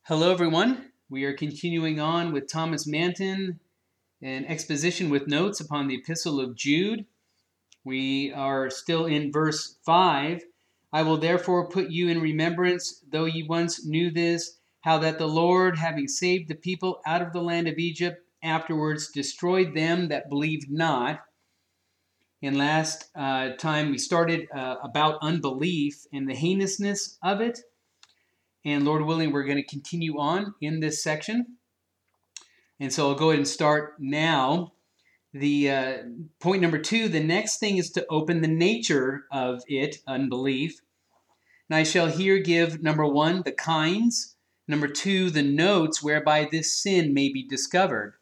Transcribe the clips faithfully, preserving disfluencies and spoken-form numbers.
Hello, everyone. We are continuing on with Thomas Manton, an exposition with notes upon the Epistle of Jude. We are still in verse five. I will therefore put you in remembrance, though ye once knew this, how that the Lord, having saved the people out of the land of Egypt, afterwards destroyed them that believed not. And last uh, time we started uh, about unbelief and the heinousness of it. And Lord willing, we're going to continue on in this section. And so I'll go ahead and start now. The uh, point number two, the next thing is to open the nature of it, unbelief. And I shall here give, number one, the kinds. Number two, the notes whereby this sin may be discovered.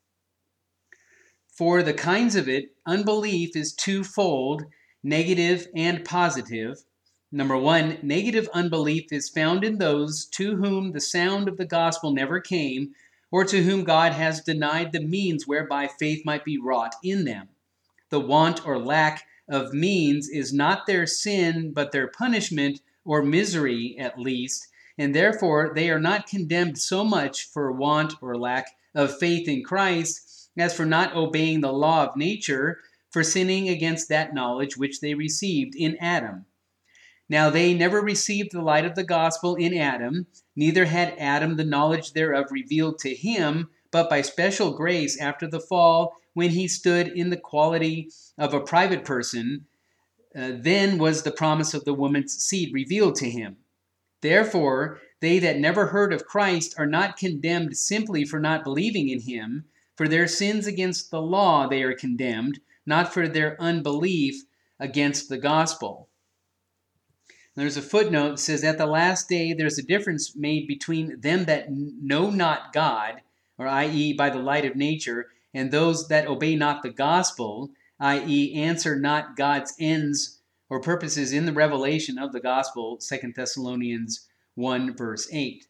For the kinds of it, unbelief is twofold, negative and positive. Number one, negative unbelief is found in those to whom the sound of the gospel never came, or to whom God has denied the means whereby faith might be wrought in them. The want or lack of means is not their sin, but their punishment or misery at least, and therefore they are not condemned so much for want or lack of faith in Christ as for not obeying the law of nature, for sinning against that knowledge which they received in Adam. Now they never received the light of the gospel in Adam, neither had Adam the knowledge thereof revealed to him, but by special grace after the fall, when he stood in the quality of a private person, uh, then was the promise of the woman's seed revealed to him. Therefore, they that never heard of Christ are not condemned simply for not believing in him. For their sins against the law they are condemned, not for their unbelief against the gospel. There's a footnote that says, at the last day there's a difference made between them that know not God, or that is by the light of nature, and those that obey not the gospel, that is answer not God's ends or purposes in the revelation of the gospel, Second Thessalonians one, verse eight.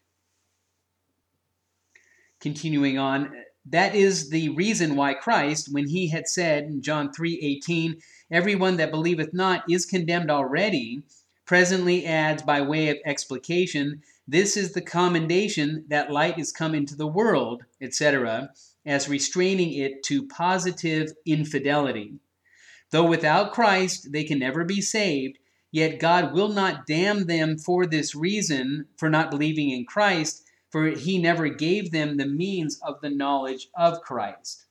Continuing on, that is the reason why Christ, when he had said in John three eighteen, everyone that believeth not is condemned already, presently adds by way of explication, this is the commendation that light is come into the world, et cetera, as restraining it to positive infidelity. Though without Christ they can never be saved, yet God will not damn them for this reason, for not believing in Christ, for he never gave them the means of the knowledge of Christ.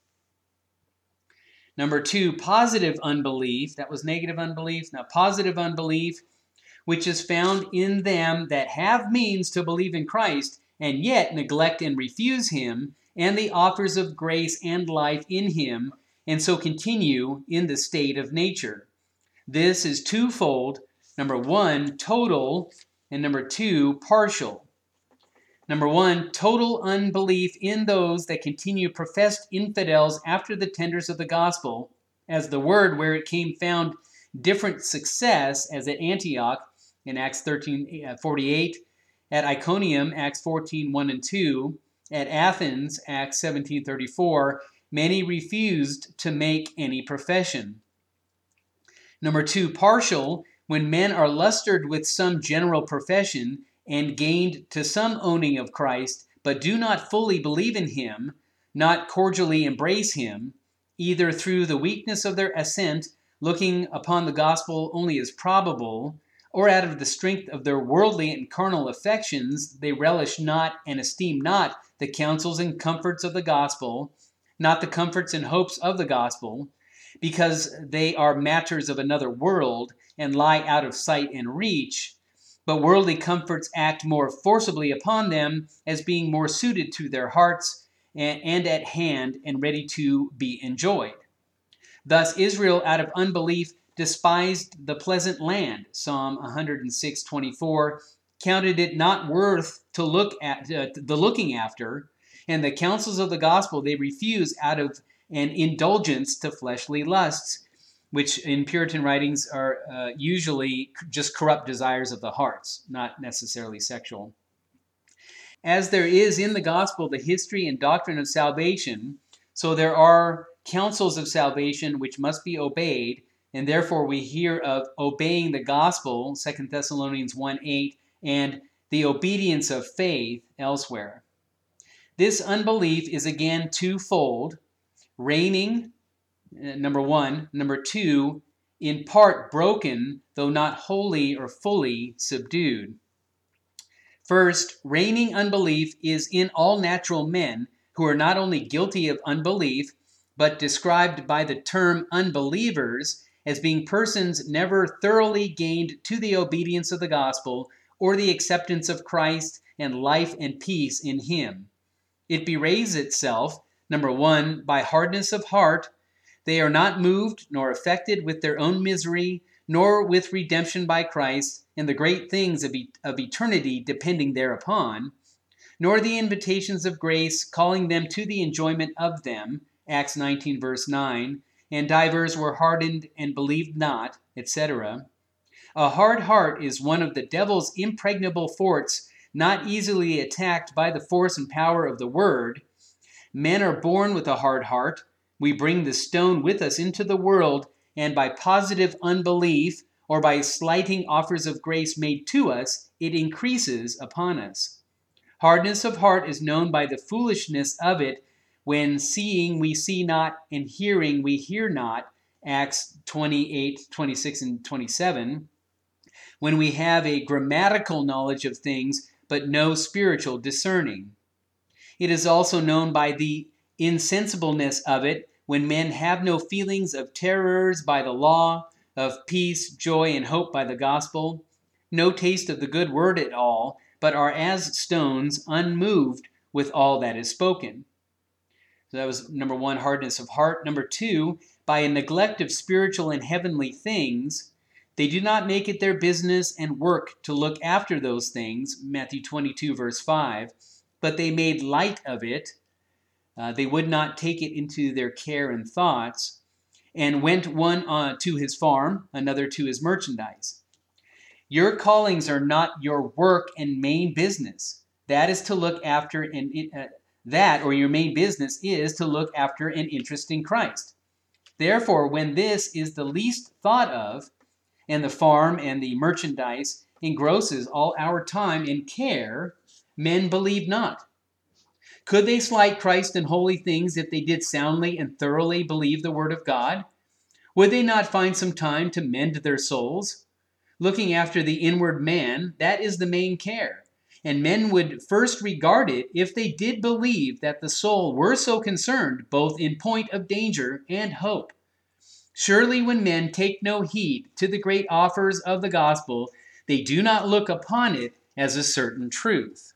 Number two, positive unbelief. That was negative unbelief. Now, positive unbelief, which is found in them that have means to believe in Christ, and yet neglect and refuse him, and the offers of grace and life in him, and so continue in the state of nature. This is twofold. Number one, total, and number two, partial. Number one, total unbelief in those that continue professed infidels after the tenders of the gospel, as the word where it came found different success, as at Antioch in Acts thirteen forty-eight, at Iconium, Acts fourteen one and two, at Athens, Acts seventeen thirty-four, many refused to make any profession. Number two, partial, when men are lustered with some general profession, and gained to some owning of Christ, but do not fully believe in him, not cordially embrace him, either through the weakness of their assent, looking upon the gospel only as probable, or out of the strength of their worldly and carnal affections, they relish not and esteem not the counsels and comforts of the gospel, not the comforts and hopes of the gospel, because they are matters of another world and lie out of sight and reach, but worldly comforts act more forcibly upon them as being more suited to their hearts and, and at hand and ready to be enjoyed. Thus Israel out of unbelief despised the pleasant land, Psalm one oh six twenty-four, counted it not worth to look at uh, the looking after, and the counsels of the gospel they refuse out of an indulgence to fleshly lusts, which in Puritan writings are uh, usually just corrupt desires of the hearts, not necessarily sexual. As there is in the gospel the history and doctrine of salvation, so there are counsels of salvation which must be obeyed, and therefore we hear of obeying the gospel, Second Thessalonians one eight, and the obedience of faith elsewhere. This unbelief is again twofold: reigning, number one; number two, in part broken, though not wholly or fully subdued. First, reigning unbelief is in all natural men, who are not only guilty of unbelief, but described by the term unbelievers as being persons never thoroughly gained to the obedience of the gospel or the acceptance of Christ and life and peace in him. It betrays itself, number one, by hardness of heart. They are not moved nor affected with their own misery, nor with redemption by Christ and the great things of, e- of eternity depending thereupon, nor the invitations of grace calling them to the enjoyment of them, Acts nineteen verse nine, and divers were hardened and believed not, et cetera. A hard heart is one of the devil's impregnable forts, not easily attacked by the force and power of the word. Men are born with a hard heart. We bring the stone with us into the world, and by positive unbelief, or by slighting offers of grace made to us, it increases upon us. Hardness of heart is known by the foolishness of it, when seeing we see not, and hearing we hear not, Acts twenty-eight, twenty-six, and twenty-seven, when we have a grammatical knowledge of things, but no spiritual discerning. It is also known by the insensibleness of it, when men have no feelings of terrors by the law, of peace, joy, and hope by the gospel, no taste of the good word at all, but are as stones, unmoved with all that is spoken. So that was number one, hardness of heart. Number two, by a neglect of spiritual and heavenly things. They do not make it their business and work to look after those things, Matthew twenty-two, verse five, but they made light of it. Uh, they would not take it into their care and thoughts, and went one uh, to his farm, another to his merchandise. Your callings are not your work and main business. That is to look after, an, uh, that or your main business is to look after an interest in Christ. Therefore, when this is the least thought of, and the farm and the merchandise engrosses all our time and care, men believe not. Could they slight Christ and holy things if they did soundly and thoroughly believe the word of God? Would they not find some time to mend their souls? Looking after the inward man, that is the main care. And men would first regard it if they did believe that the soul were so concerned, both in point of danger and hope. Surely when men take no heed to the great offers of the gospel, they do not look upon it as a certain truth.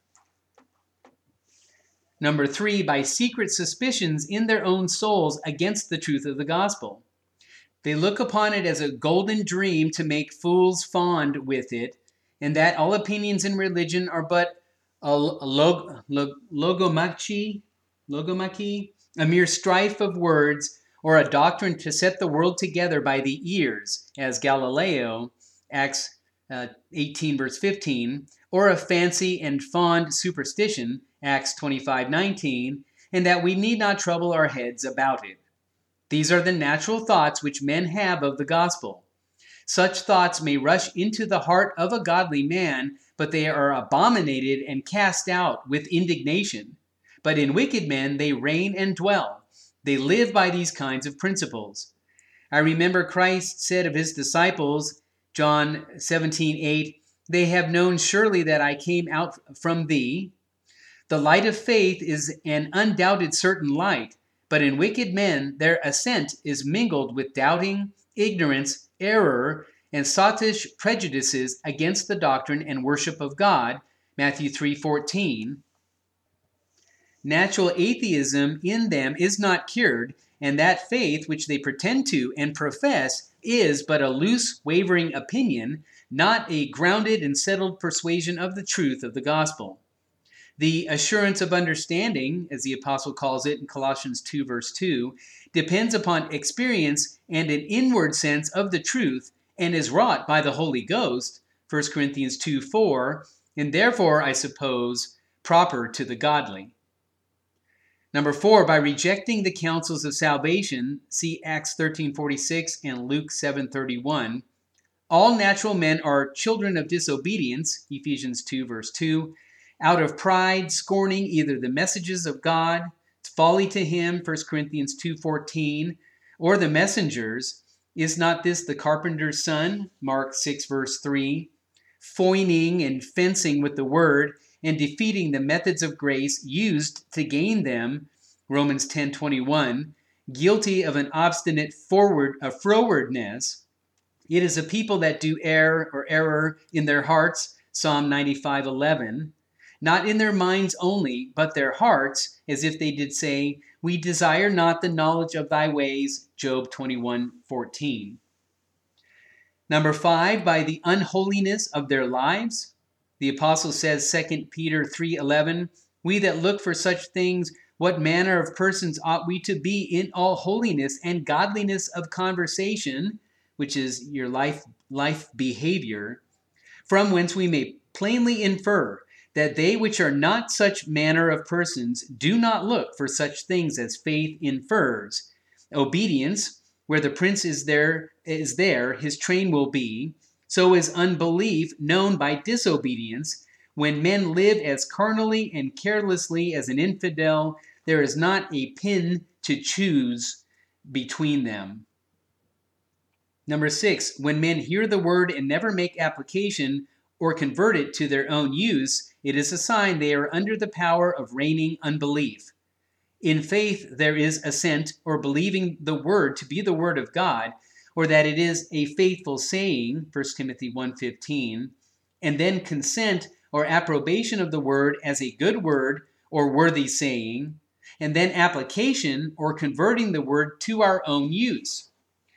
Number three, by secret suspicions in their own souls against the truth of the gospel. They look upon it as a golden dream to make fools fond with it, and that all opinions in religion are but a log, log, logomachy, logomachy, a mere strife of words, or a doctrine to set the world together by the ears, as Galileo, Acts uh, eighteen, verse fifteen, or a fancy and fond superstition, Acts twenty-five, nineteen, and that we need not trouble our heads about it. These are the natural thoughts which men have of the gospel. Such thoughts may rush into the heart of a godly man, but they are abominated and cast out with indignation. But in wicked men they reign and dwell. They live by these kinds of principles. I remember Christ said of his disciples, John seventeen, eight, "They have known surely that I came out from thee." The light of faith is an undoubted certain light, but in wicked men their assent is mingled with doubting, ignorance, error, and sottish prejudices against the doctrine and worship of God, Matthew three, fourteen. Natural atheism in them is not cured, and that faith which they pretend to and profess is but a loose, wavering opinion, not a grounded and settled persuasion of the truth of the gospel. The assurance of understanding, as the apostle calls it in Colossians two, verse two, depends upon experience and an inward sense of the truth, and is wrought by the Holy Ghost, First Corinthians two, four, and therefore, I suppose, proper to the godly. Number four, by rejecting the counsels of salvation, see Acts thirteen, forty-six and Luke seven, thirty-one, All natural men are children of disobedience, Ephesians two, verse two, out of pride, scorning either the messages of God, folly to him, First Corinthians two fourteen, or the messengers. Is not this the carpenter's son, Mark six, verse three, foining and fencing with the word and defeating the methods of grace used to gain them, Romans ten twenty-one, guilty of an obstinate forward, a frowardness. It is a people that do err or error in their hearts, Psalm ninety-five eleven, not in their minds only, but their hearts, as if they did say, we desire not the knowledge of thy ways, Job twenty-one fourteen. Number five, by the unholiness of their lives. The apostle says, Second Peter three eleven, we that look for such things, what manner of persons ought we to be in all holiness and godliness of conversation, which is your life, life behavior, from whence we may plainly infer that they which are not such manner of persons do not look for such things as faith infers. Obedience, where the prince is there, is there, his train will be. So is unbelief known by disobedience. When men live as carnally and carelessly as an infidel, there is not a pin to choose between them. Number six, when men hear the word and never make application or convert it to their own use, it is a sign they are under the power of reigning unbelief. In faith, there is assent or believing the word to be the word of God, or that it is a faithful saying, First Timothy one fifteen, and then consent or approbation of the word as a good word or worthy saying, and then application or converting the word to our own use.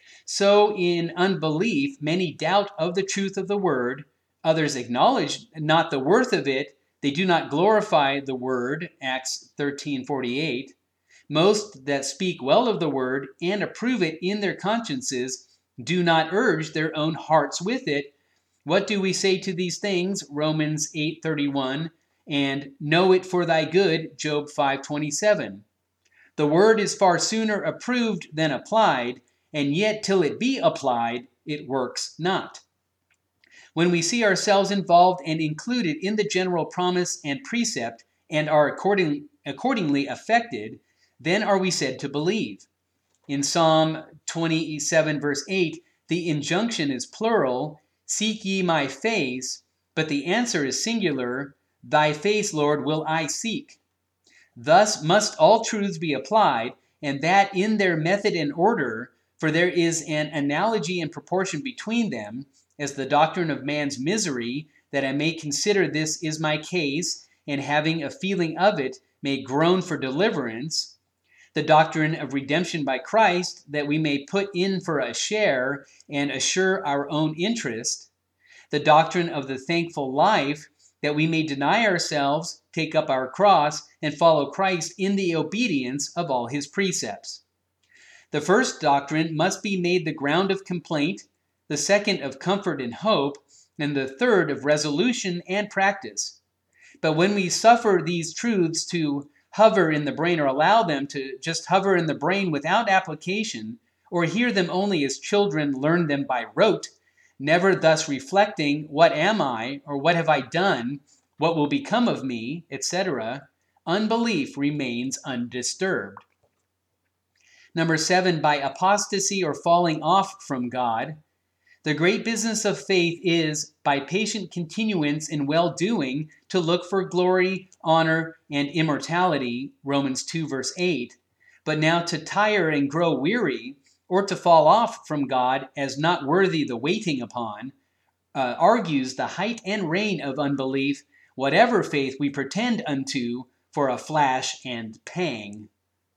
So in unbelief, many doubt of the truth of the word, others acknowledge not the worth of it, they do not glorify the word, Acts thirteen forty-eight. Most that speak well of the word and approve it in their consciences do not urge their own hearts with it. What do we say to these things? Romans eight thirty-one, and know it for thy good, Job five twenty-seven. The word is far sooner approved than applied, and yet till it be applied, it works not. When we see ourselves involved and included in the general promise and precept and are according, accordingly affected, then are we said to believe. In Psalm twenty-seven, verse eight, the injunction is plural, seek ye my face, but the answer is singular, thy face, Lord, will I seek. Thus must all truths be applied, and that in their method and order, for there is an analogy and proportion between them, as the doctrine of man's misery, that I may consider this is my case, and having a feeling of it, may groan for deliverance. The doctrine of redemption by Christ, that we may put in for a share and assure our own interest. The doctrine of the thankful life, that we may deny ourselves, take up our cross, and follow Christ in the obedience of all his precepts. The first doctrine must be made the ground of complaint, the second of comfort and hope, and the third of resolution and practice. But when we suffer these truths to hover in the brain, or allow them to just hover in the brain without application, or hear them only as children learn them by rote, never thus reflecting, what am I, or what have I done, what will become of me, et cetera, unbelief remains undisturbed. Number seven, by apostasy or falling off from God. The great business of faith is, by patient continuance in well-doing, to look for glory, honor, and immortality, Romans two, verse eight. But now to tire and grow weary, or to fall off from God as not worthy the waiting upon, uh, argues the height and reign of unbelief, whatever faith we pretend unto, for a flash and pang.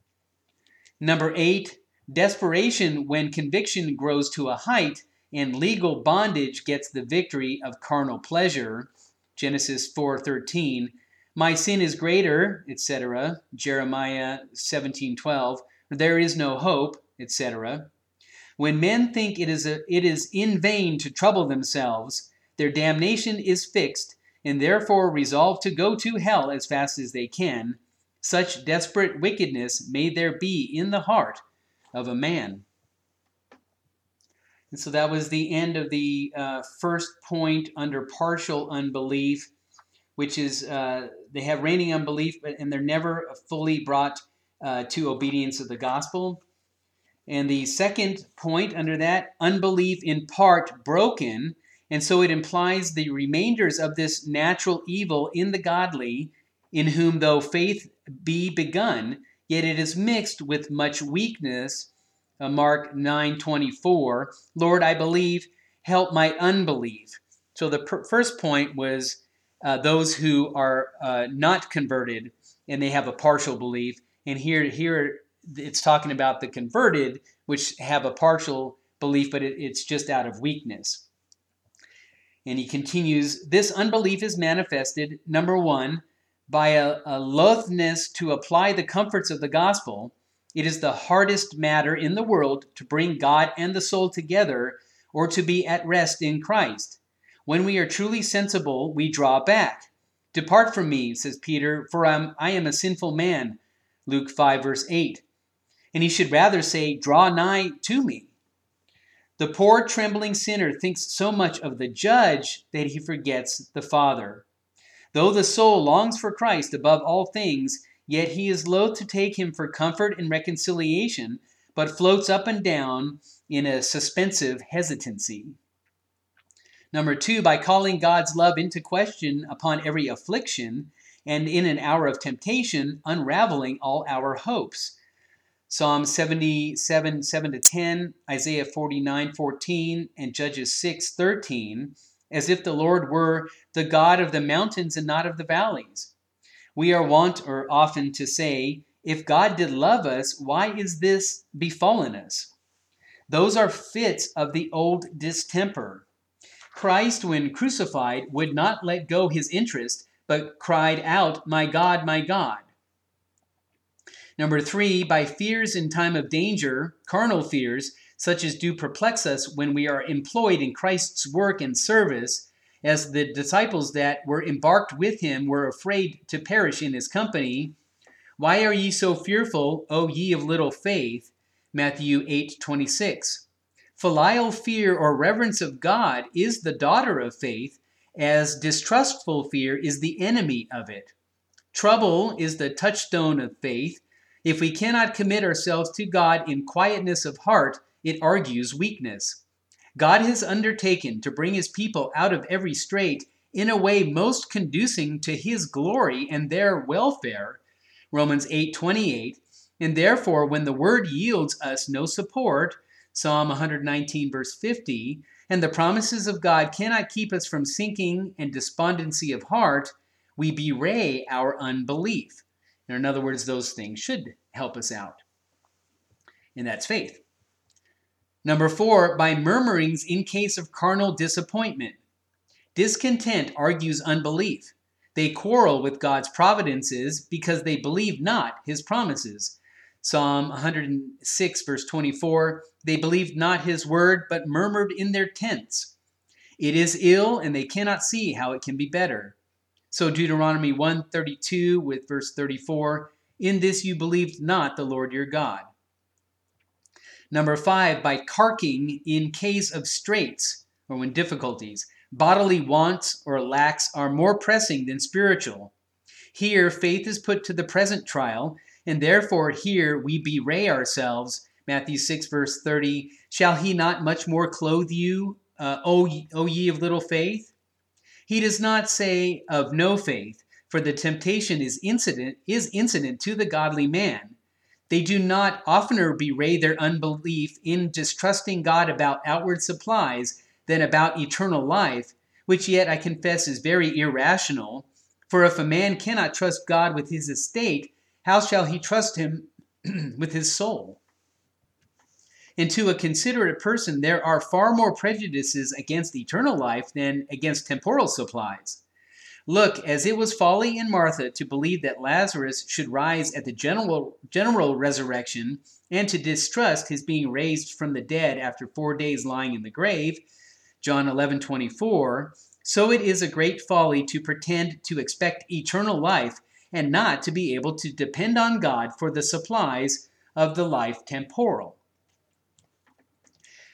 Number eight, desperation when conviction grows to a height and legal bondage gets the victory of carnal pleasure, Genesis four thirteen. My sin is greater, et cetera, Jeremiah seventeen twelve. There is no hope, et cetera. When men think it is, a, it is in vain to trouble themselves, their damnation is fixed, and therefore resolve to go to hell as fast as they can. Such desperate wickedness may there be in the heart of a man. And so that was the end of the uh, first point under partial unbelief, which is uh, they have reigning unbelief, but and they're never fully brought uh, to obedience of the gospel. And the second point under that, unbelief in part broken. And so it implies the remainders of this natural evil in the godly, in whom though faith be begun, yet it is mixed with much weakness. Uh, Mark nine twenty-four, Lord, I believe, help my unbelief. So the per- first point was uh, those who are uh, not converted and they have a partial belief. And here, here it's talking about the converted, which have a partial belief, but it, it's just out of weakness. And he continues, this unbelief is manifested, number one, by a, a loathness to apply the comforts of the gospel. It is the hardest matter in the world to bring God and the soul together or to be at rest in Christ. When we are truly sensible, we draw back. Depart from me, says Peter, for I'm, I am a sinful man. Luke five, verse eight. And he should rather say, draw nigh to me. The poor trembling sinner thinks so much of the judge that he forgets the Father. Though the soul longs for Christ above all things, yet he is loath to take him for comfort and reconciliation, but floats up and down in a suspensive hesitancy. Number two, by calling God's love into question upon every affliction, and in an hour of temptation, unraveling all our hopes. Psalm seventy-seven, seven to ten, Isaiah forty-nine, fourteen, and Judges six, thirteen, as if the Lord were the God of the mountains and not of the valleys. We are wont or often to say, if God did love us, why is this befallen us? Those are fits of the old distemper. Christ, when crucified, would not let go his interest, but cried out, my God, my God. Number three, by fears in time of danger, carnal fears, such as do perplex us when we are employed in Christ's work and service, as the disciples that were embarked with him were afraid to perish in his company. Why are ye so fearful, O ye of little faith? Matthew eight, twenty-six. Filial fear or reverence of God is the daughter of faith, as distrustful fear is the enemy of it. Trouble is the touchstone of faith. If we cannot commit ourselves to God in quietness of heart, it argues weakness. God has undertaken to bring his people out of every strait in a way most conducing to his glory and their welfare. Romans eight, twenty-eight. And therefore, when the word yields us no support, Psalm one nineteen, verse fifty, and the promises of God cannot keep us from sinking and despondency of heart, we bewray our unbelief. In other words, those things should help us out. And that's faith. Number four, by murmurings in case of carnal disappointment. Discontent argues unbelief. They quarrel with God's providences because they believe not his promises. Psalm one hundred six, verse twenty-four, they believed not his word, but murmured in their tents. It is ill, and they cannot see how it can be better. So Deuteronomy one thirty-two with verse thirty-four, in this you believed not the Lord your God. Number five, by carking in case of straits or when difficulties. Bodily wants or lacks are more pressing than spiritual. Here faith is put to the present trial, and therefore here we bewray ourselves. Matthew six, verse thirty, shall he not much more clothe you, uh, o, ye, o ye of little faith? He does not say of no faith, for the temptation is incident, is incident to the godly man. They do not oftener bewray their unbelief in distrusting God about outward supplies than about eternal life, which yet I confess is very irrational. For if a man cannot trust God with his estate, how shall he trust him with his soul? And to a considerate person, there are far more prejudices against eternal life than against temporal supplies. Look, as it was folly in Martha to believe that Lazarus should rise at the general, general resurrection and to distrust his being raised from the dead after four days lying in the grave, John eleven twenty-four, so it is a great folly to pretend to expect eternal life and not to be able to depend on God for the supplies of the life temporal.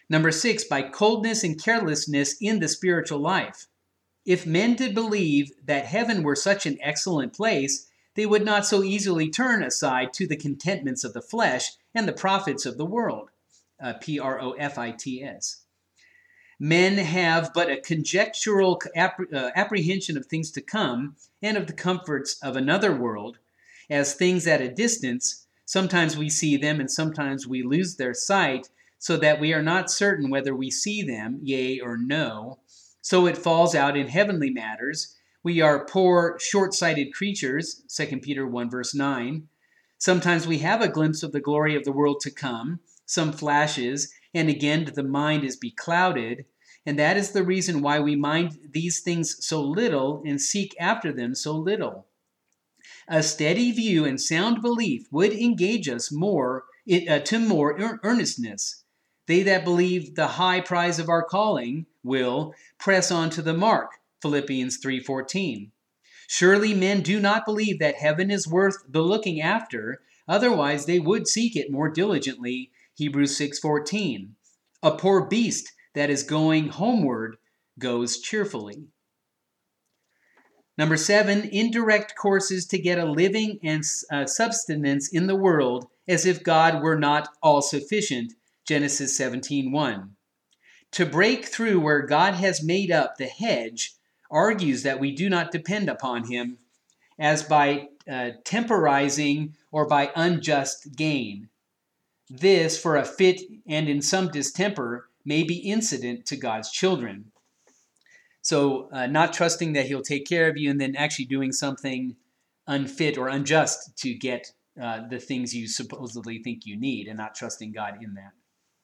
Number six, by coldness and carelessness in the spiritual life. If men did believe that heaven were such an excellent place, they would not so easily turn aside to the contentments of the flesh and the profits of the world. Uh, P R O F I T S. Men have but a conjectural appre- uh, apprehension of things to come and of the comforts of another world as things at a distance. Sometimes we see them and sometimes we lose their sight, so that we are not certain whether we see them, yea or no. So it falls out in heavenly matters. We are poor, short-sighted creatures, Second Peter one verse nine. Sometimes we have a glimpse of the glory of the world to come, some flashes, and again the mind is beclouded, and that is the reason why we mind these things so little and seek after them so little. A steady view and sound belief would engage us more uh, to more earnestness. They that believe the high prize of our calling will press on to the mark, Philippians three fourteen. Surely men do not believe that heaven is worth the looking after, otherwise they would seek it more diligently, Hebrews six fourteen. A poor beast that is going homeward goes cheerfully. Number seven, indirect courses to get a living and uh, subsistence in the world as if God were not all-sufficient, Genesis seventeen one. To break through where God has made up the hedge argues that we do not depend upon him as by uh, temporizing or by unjust gain. This, for a fit and in some distemper, may be incident to God's children. So uh, not trusting that he'll take care of you and then actually doing something unfit or unjust to get uh, the things you supposedly think you need, and not trusting God in that.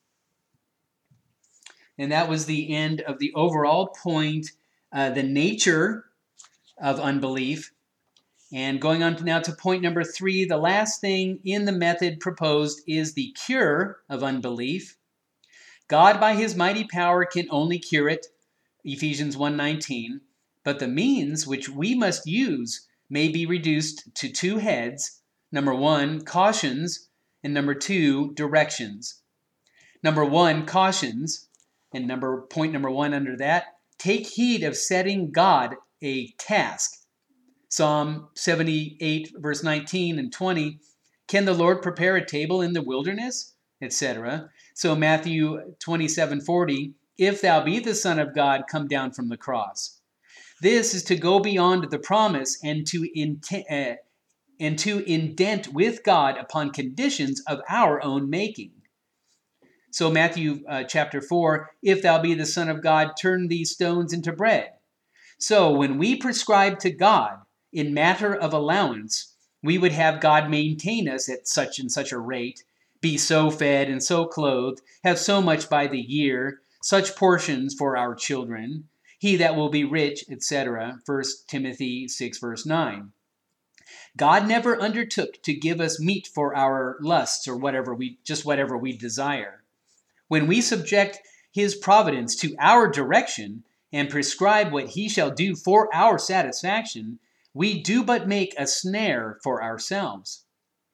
And that was the end of the overall point, uh, the nature of unbelief. And going on to now to point number three, the last thing in the method proposed is the cure of unbelief. God, by his mighty power, can only cure it, Ephesians one nineteen, but the means which we must use may be reduced to two heads. Number one, cautions, and number two, directions. Number one, cautions, and number point number one under that, take heed of setting God a task. Psalm seventy-eight, verse nineteen and twenty, can the Lord prepare a table in the wilderness, et cetera. So Matthew twenty-seven forty, if thou be the Son of God, come down from the cross. This is to go beyond the promise and to intent, uh, and to indent with God upon conditions of our own making. So Matthew uh, chapter four, if thou be the Son of God, turn these stones into bread. So when we prescribe to God in matter of allowance, we would have God maintain us at such and such a rate, be so fed and so clothed, have so much by the year, such portions for our children, he that will be rich, et cetera. First Timothy six, verse nine. God never undertook to give us meat for our lusts or whatever we just whatever we desire. When we subject his providence to our direction and prescribe what he shall do for our satisfaction, we do but make a snare for ourselves.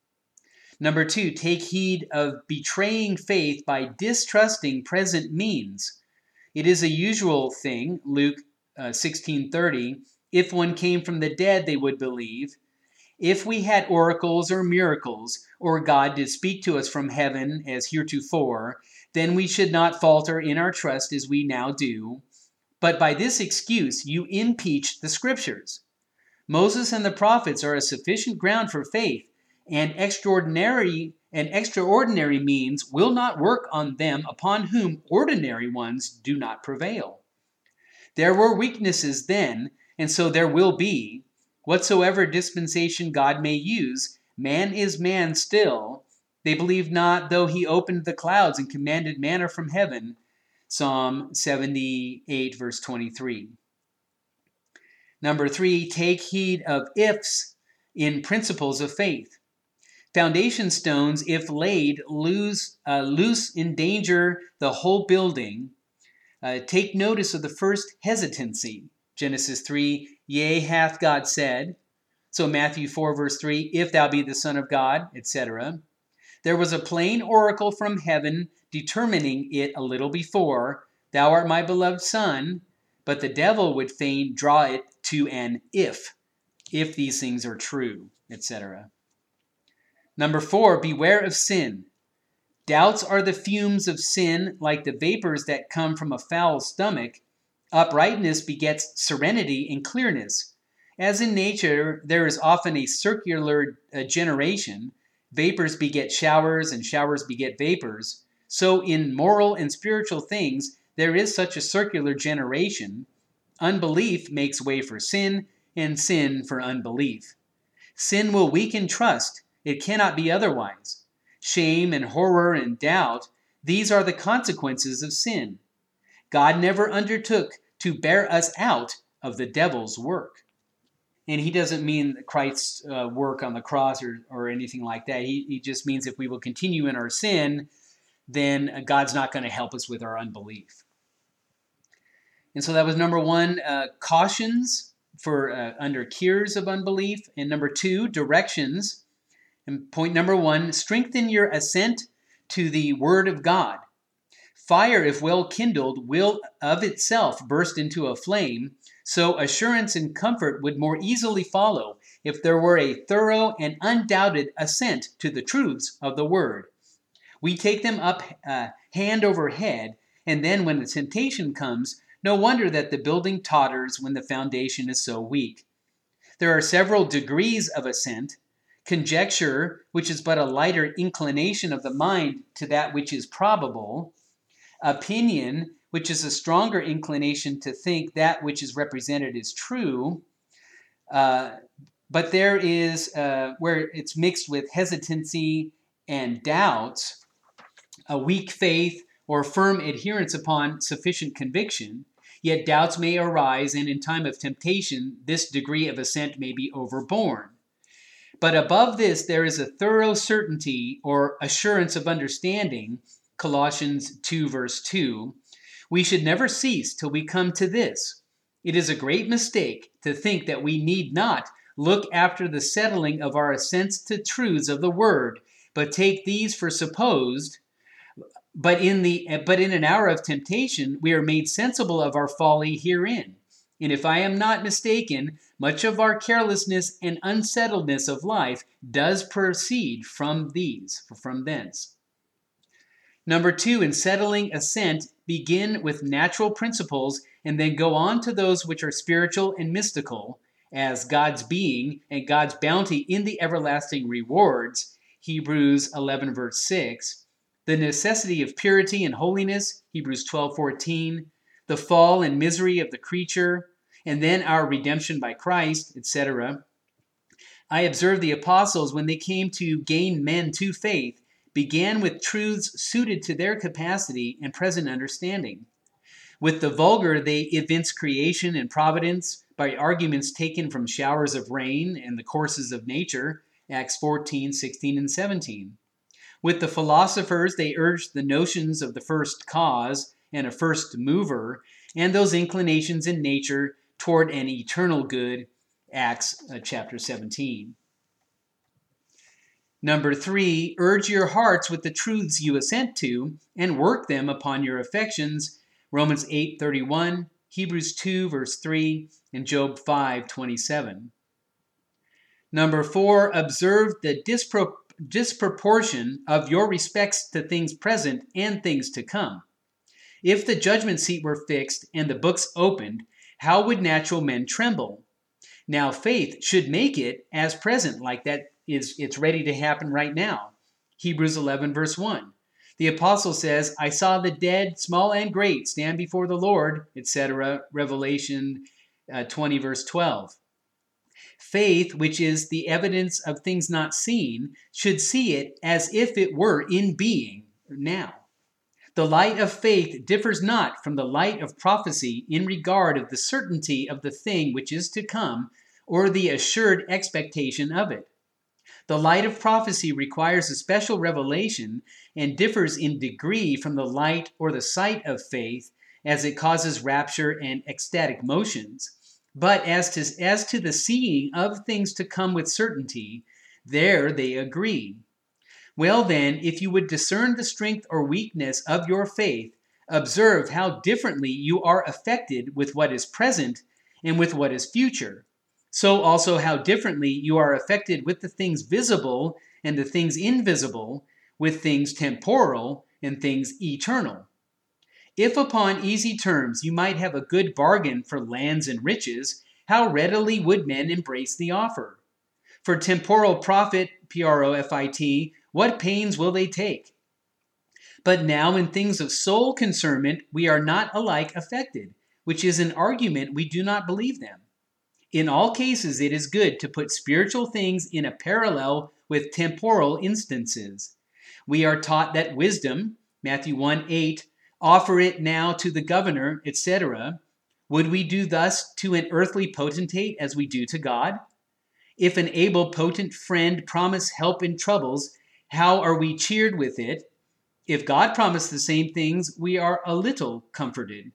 Number two, take heed of betraying faith by distrusting present means. It is a usual thing, Luke uh, sixteen thirty, if one came from the dead, they would believe. If we had oracles or miracles, or God did speak to us from heaven as heretofore, then we should not falter in our trust as we now do. But by this excuse you impeach the Scriptures. Moses and the prophets are a sufficient ground for faith, and extraordinary and extraordinary means will not work on them upon whom ordinary ones do not prevail. There were weaknesses then, and so there will be. Whatsoever dispensation God may use, man is man still. They believed not, though he opened the clouds and commanded manna from heaven. Psalm seventy-eight, verse twenty-three. Number three, take heed of ifs in principles of faith. Foundation stones, if laid loose, uh, loose endanger the whole building. Uh, take notice of the first hesitancy. Genesis three, yea, hath God said. So Matthew four, verse three, if thou be the Son of God, et cetera. There was a plain oracle from heaven determining it a little before, thou art my beloved Son, but the devil would fain draw it to an if, if these things are true, et cetera. Number four, beware of sin. Doubts are the fumes of sin, like the vapors that come from a foul stomach. Uprightness begets serenity and clearness. As in nature, there is often a circular uh, generation. Vapors beget showers, and showers beget vapors. So in moral and spiritual things, there is such a circular generation. Unbelief makes way for sin, and sin for unbelief. Sin will weaken trust. It cannot be otherwise. Shame and horror and doubt, these are the consequences of sin. God never undertook to bear us out of the devil's work. And he doesn't mean Christ's uh, work on the cross or, or anything like that. He, he just means if we will continue in our sin, then God's not going to help us with our unbelief. And so that was number one, uh, cautions for uh, under cures of unbelief. And number two, directions. And point number one, strengthen your assent to the word of God. Fire, if well kindled, will of itself burst into a flame, so assurance and comfort would more easily follow if there were a thorough and undoubted assent to the truths of the word. We take them up uh, hand over head, and then when the temptation comes, no wonder that the building totters when the foundation is so weak. There are several degrees of assent. Conjecture, which is but a lighter inclination of the mind to that which is probable. Opinion, which is a stronger inclination to think that which is represented is true. Uh, but there is, uh, where it's mixed with hesitancy and doubts, a weak faith or firm adherence upon sufficient conviction. Yet doubts may arise, and in time of temptation, this degree of assent may be overborne. But above this, there is a thorough certainty or assurance of understanding, Colossians two, verse two. We should never cease till we come to this. It is a great mistake to think that we need not look after the settling of our assents to truths of the word, but take these for supposed. But in the but in an hour of temptation, we are made sensible of our folly herein. And if I am not mistaken, much of our carelessness and unsettledness of life does proceed from these, from thence. Number two, in settling assent, begin with natural principles and then go on to those which are spiritual and mystical, as God's being and God's bounty in the everlasting rewards, Hebrews eleven, verse six, the necessity of purity and holiness, Hebrews twelve, fourteen, the fall and misery of the creature, and then our redemption by Christ, et cetera. I observed the apostles, when they came to gain men to faith, began with truths suited to their capacity and present understanding. With the vulgar, they evince creation and providence by arguments taken from showers of rain and the courses of nature, Acts fourteen, sixteen, and seventeen. With the philosophers, they urged the notions of the first cause and a first mover, and those inclinations in nature toward an eternal good, Acts uh, chapter seventeen. Number three, urge your hearts with the truths you assent to, and work them upon your affections, Romans eight, thirty-one, Hebrews two, verse three, and Job five, twenty-seven. Number four, observe the dispro- disproportion of your respects to things present and things to come. If the judgment seat were fixed and the books opened, how would natural men tremble? Now faith should make it as present, like that is it's ready to happen right now. Hebrews eleven, verse one. The apostle says, I saw the dead, small and great, stand before the Lord, et cetera. Revelation uh, twenty, verse twelve. Faith, which is the evidence of things not seen, should see it as if it were in being now. The light of faith differs not from the light of prophecy in regard of the certainty of the thing which is to come, or the assured expectation of it. The light of prophecy requires a special revelation and differs in degree from the light or the sight of faith, as it causes rapture and ecstatic motions. But as to, as to the seeing of things to come with certainty, there they agree. Well then, if you would discern the strength or weakness of your faith, observe how differently you are affected with what is present and with what is future. So also how differently you are affected with the things visible and the things invisible, with things temporal and things eternal. If upon easy terms you might have a good bargain for lands and riches, how readily would men embrace the offer? For temporal profit, P R O F I T, what pains will they take? But now in things of soul concernment we are not alike affected, which is an argument we do not believe them. In all cases it is good to put spiritual things in a parallel with temporal instances. We are taught that wisdom, Matthew one eight, offer it now to the governor, et cetera. Would we do thus to an earthly potentate as we do to God? If an able potent friend promise help in troubles, how are we cheered with it? If God promised the same things, we are a little comforted.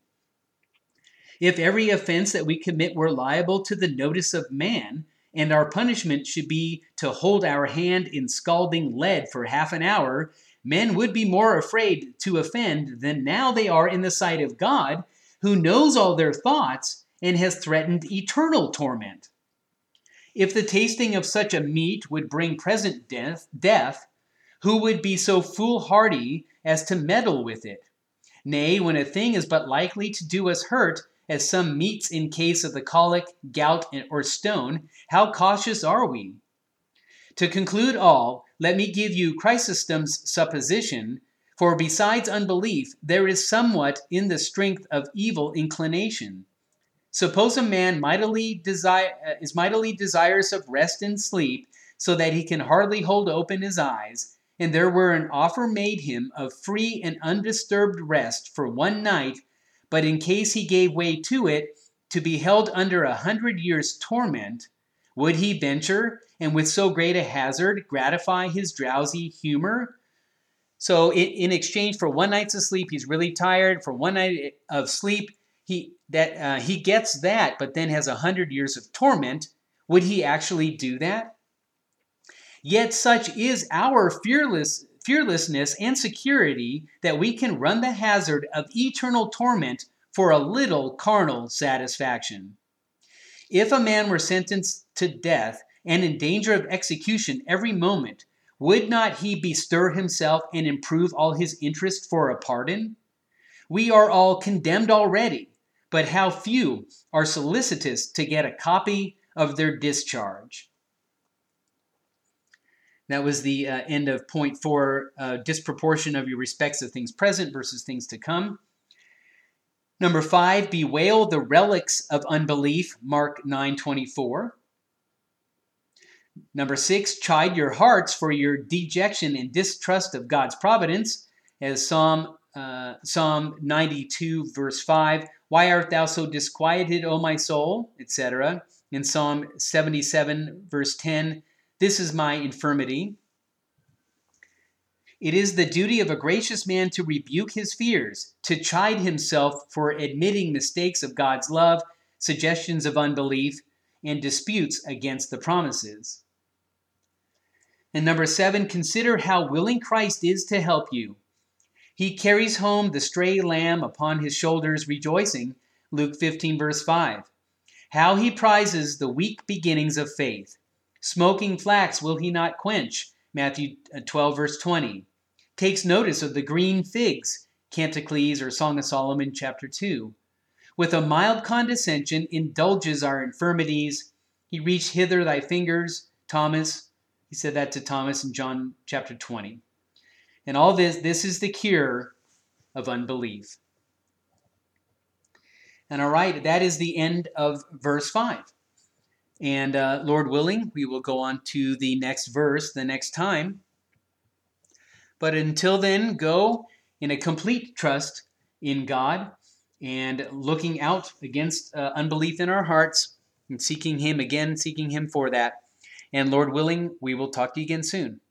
If every offense that we commit were liable to the notice of man, and our punishment should be to hold our hand in scalding lead for half an hour, men would be more afraid to offend than now they are in the sight of God, who knows all their thoughts and has threatened eternal torment. If the tasting of such a meat would bring present death, death, who would be so foolhardy as to meddle with it? Nay, when a thing is but likely to do us hurt, as some meats in case of the colic, gout, or stone, how cautious are we? To conclude all, let me give you Chrysostom's supposition, for besides unbelief, there is somewhat in the strength of evil inclination. Suppose a man mightily desire, uh, is mightily desirous of rest and sleep, so that he can hardly hold open his eyes, and there were an offer made him of free and undisturbed rest for one night, but in case he gave way to it, to be held under a hundred years' torment, would he venture, and with so great a hazard, gratify his drowsy humor? So in, in exchange for one night's of sleep, he's really tired. For one night of sleep, he that uh, he gets that, but then has a hundred years of torment. Would he actually do that? Yet such is our fearless fearlessness and security that we can run the hazard of eternal torment for a little carnal satisfaction. If a man were sentenced to death and in danger of execution every moment, would not he bestir himself and improve all his interest for a pardon? We are all condemned already, but how few are solicitous to get a copy of their discharge. That was the uh, end of point four, uh, disproportion of your respects of things present versus things to come. Number five, bewail the relics of unbelief, Mark nine twenty-four. Number six, chide your hearts for your dejection and distrust of God's providence, as Psalm uh, Psalm ninety-two, verse five, why art thou so disquieted, O my soul, et cetera. In Psalm seventy-seven, verse ten, this is my infirmity. It is the duty of a gracious man to rebuke his fears, to chide himself for admitting mistakes of God's love, suggestions of unbelief, and disputes against the promises. And number seven, consider how willing Christ is to help you. He carries home the stray lamb upon his shoulders rejoicing, Luke fifteen, verse five. How he prizes the weak beginnings of faith. Smoking flax will he not quench, Matthew twelve, verse twenty. Takes notice of the green figs, Canticles or Song of Solomon, chapter two. With a mild condescension indulges our infirmities. He reached hither thy fingers, Thomas. He said that to Thomas in John chapter twenty. And all this, this is the cure of unbelief. And all right, that is the end of verse five. And uh, Lord willing, we will go on to the next verse the next time. But until then, go in a complete trust in God and looking out against uh, unbelief in our hearts and seeking Him again, seeking Him for that. And Lord willing, we will talk to you again soon.